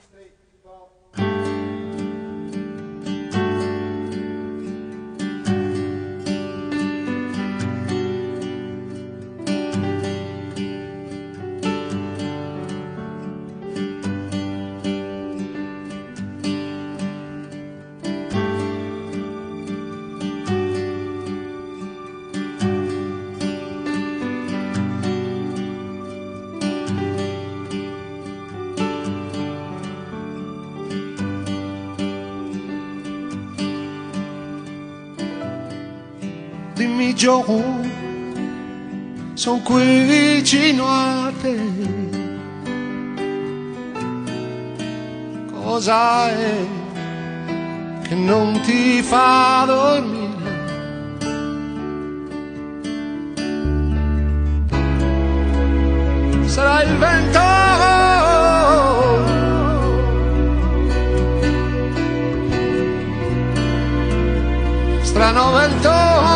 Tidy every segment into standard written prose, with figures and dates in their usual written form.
Dimmi Joe, son qui vicino a te. Cosa è che non ti fa dormire? Sarà il vento, strano vento,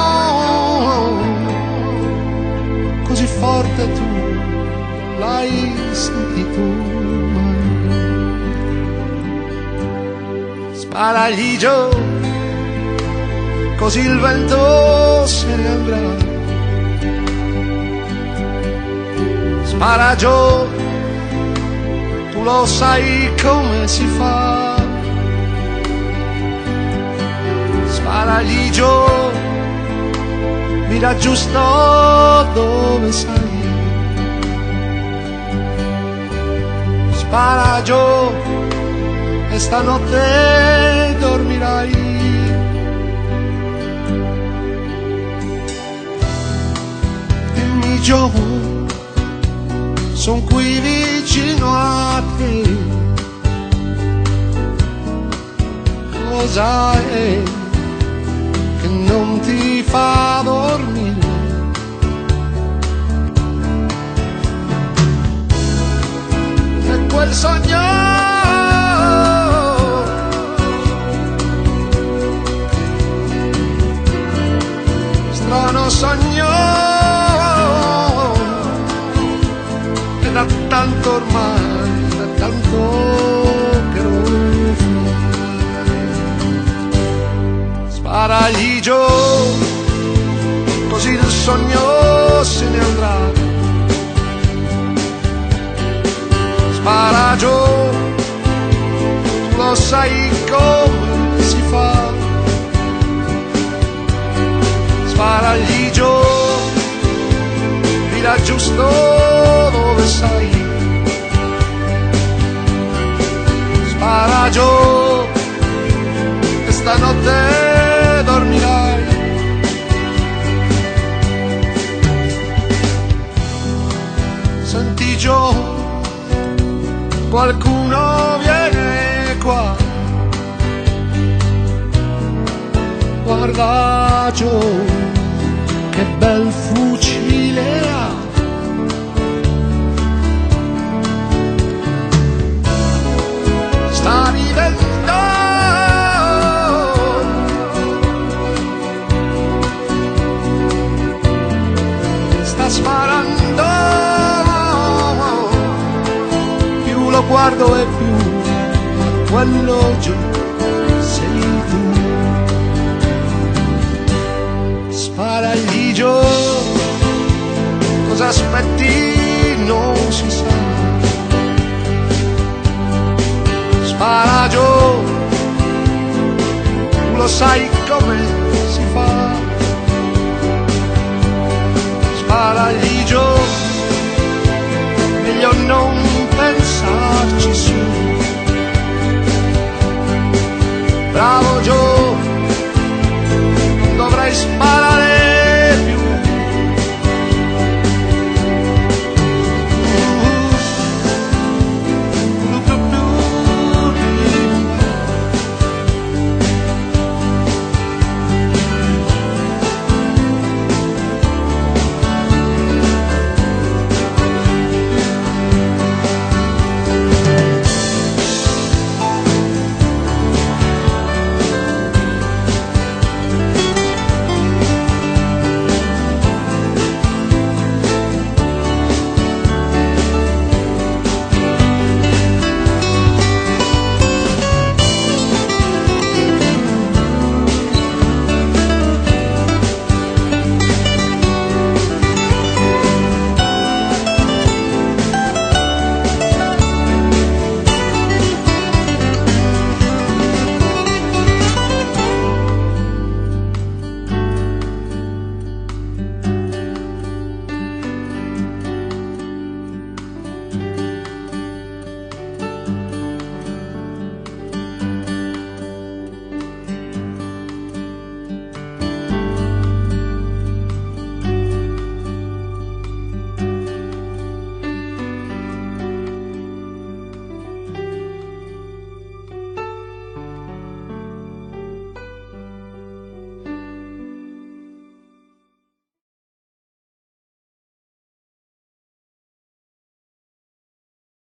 così forte tu l'hai sentito mai? Sparagli giù, così il vento se ne andrà. Spara giù, tu lo sai come si fa. Sparagli giù, mira giusto dove sei. Spara giù e stanotte dormirai. Dimmi Joe, son qui vicino a te. Cosa è che non ti fa dormire? E quel sogno, strano sogno, e da tanto ormai, da tanto che non fai. Sparagli giù, così il sogno se ne andrà. Spara giù, tu lo sai come si fa. Sparagli giù, mira giusto dove sei. Spara giù e stanotte dormirai. Senti Joe, qualcuno viene qua. Guarda Joe, che bel fucile ha. Sta ridendo, sta sparando. Più lo guardo e più quello giù sei tu. Sparagli giù, cosa aspetti non si sa. Spara giù, tu lo sai